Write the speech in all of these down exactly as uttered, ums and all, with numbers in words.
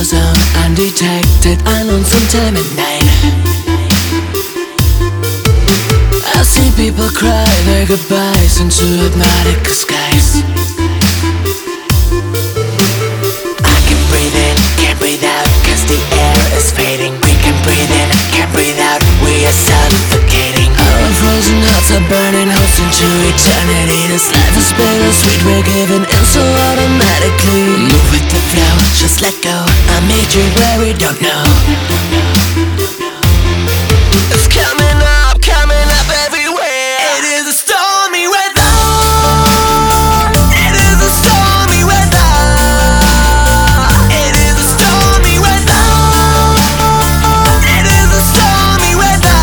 zone, undetected, unknown sometime at night. I see people cry their goodbyes into hypnotic skies. I can breathe in, can't breathe out, cause the air is fading. We can breathe in, can't breathe out, we are suffocating. Our frozen hearts are burning holes into eternity. This life is bittersweet, we're giving in so automatically. Move with the flow, just let go. I made you where we don't know. It's coming up, coming up everywhere. It is a stormy weather. It is a stormy weather. It is a stormy weather. It is a stormy weather.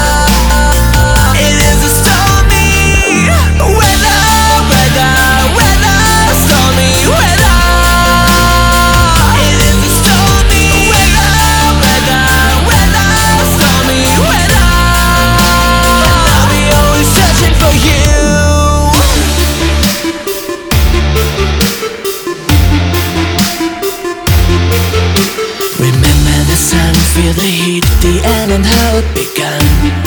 It is a stormy weather, weather, weather, stormy weather. It is a stormy weather, weather, weather, stormy weather. And I'll be always searching for you. Remember the sun, feel the heat, the end and how it began.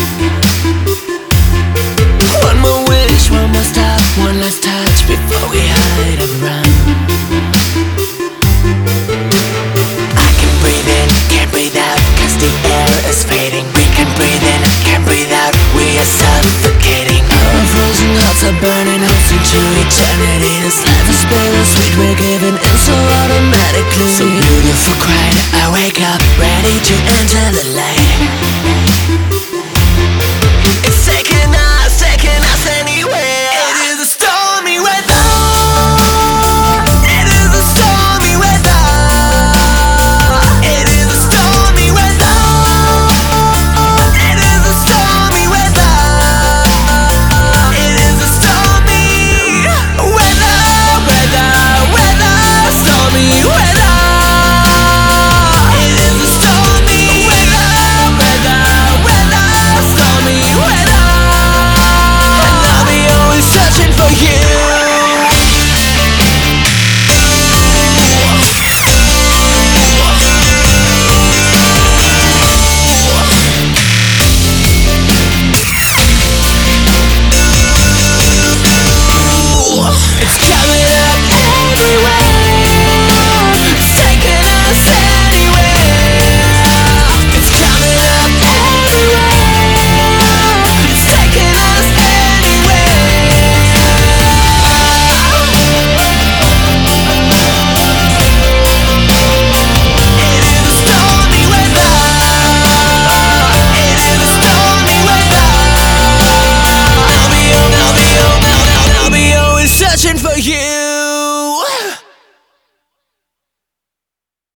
One more wish, one more stop, one last touch before we hide and run. I can breathe in, can't breathe out, cause the air is fading. We can breathe in, can't breathe out, we are suffocating. Our frozen hearts are burning holes into eternity. This life is bittersweet, we're giving in so automatically. So beautiful, cried, I wake up, ready to enter the light.